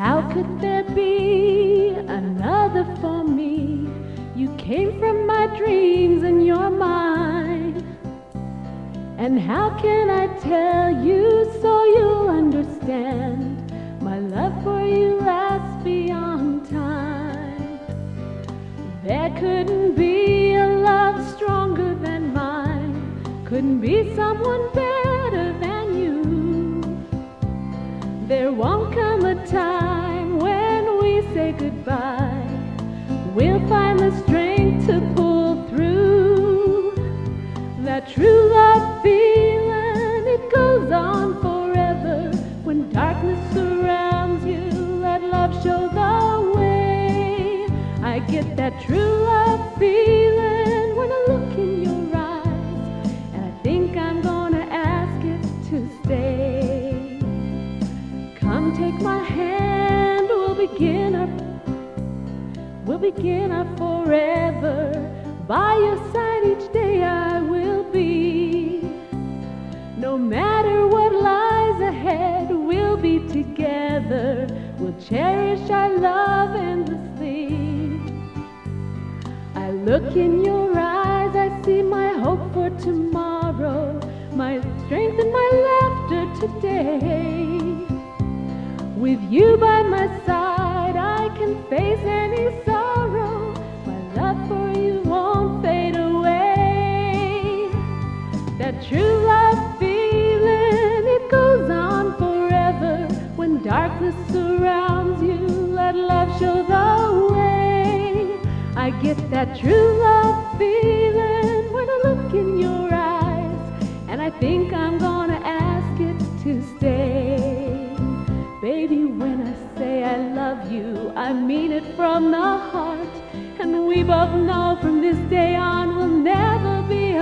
How could there be another for me? You came from my dreams and you're mine. And how can I tell you so you'll understand? My love for you lasts beyond time. There couldn't be a love stronger than mine. Couldn't be someone better than you. There won't come a time when we say goodbye. We'll find the strength to pull through. That true love feeling, it goes on forever. When darkness surrounds you, let love show the way. I get that true love feeling when I look in your eyes, and I think I'm gonna ask it to stay. Come take my hand, we'll begin our forever. By your side each day I will be. No matter what lies ahead, we'll be together. We'll cherish our love endlessly. I look in your eyes, I see my hope for tomorrow, my strength and my laughter today. With you by my side, I can face any sorrow. My love for you won't fade away. That true love feeling, it goes on forever. When darkness surrounds you, let love show the way. I get that true love feeling when I look in your eyes, and I think I'm gonna ask it to stay. Baby, when I say I love you, I mean it from the heart. And we both know from this day on we'll never be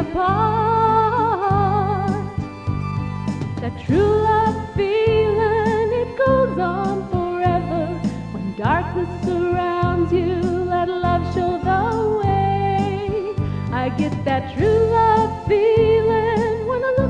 apart. That true love feeling, it goes on forever. When darkness surrounds you, let love show the way. I get that true love feeling when I look